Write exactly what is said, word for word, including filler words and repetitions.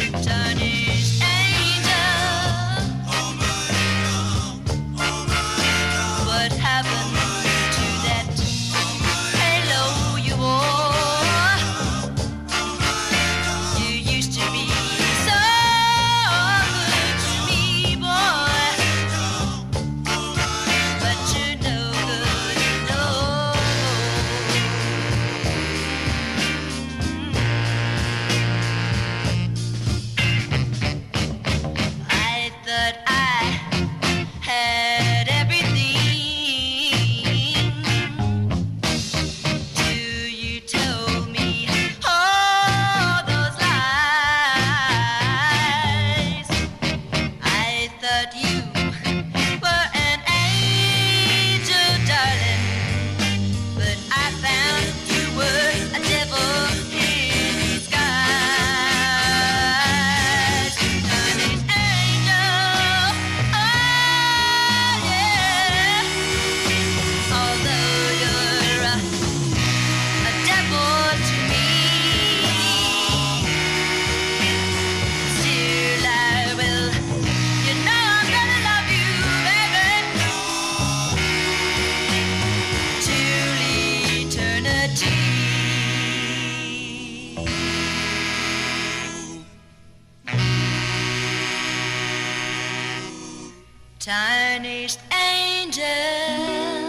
Chinese angel. What happened to that halo you wore? You used to be so good to me, boy, but you're no good no more. I thought I had everything till you told me all those lies. I thought you were an angel, darling, but I found you were a devil in disguise. Chinese angel, oh yeah. Although you're a, a devil to me, still I will. You know I'm gonna love you, baby, till eternity. Tiniest angel.